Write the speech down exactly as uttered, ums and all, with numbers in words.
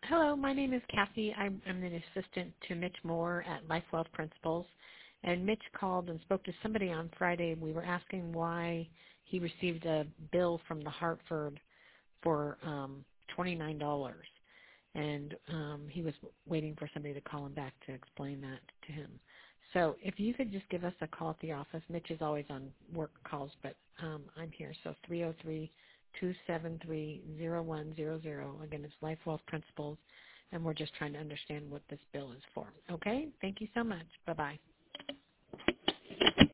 Hello, my name is Kathy. I'm, I'm an assistant to Mitch Moore at Life Wealth Principles. And Mitch called and spoke to somebody on Friday. We were asking why he received a bill from the Hartford for um, twenty-nine dollars. And um, he was waiting for somebody to call him back to explain that to him. So if you could just give us a call at the office. Mitch is always on work calls, but um, I'm here. So three oh three, two seven three, oh one hundred. Again, it's Life Wealth Principles, and we're just trying to understand what this bill is for. Okay? Thank you so much. Bye-bye.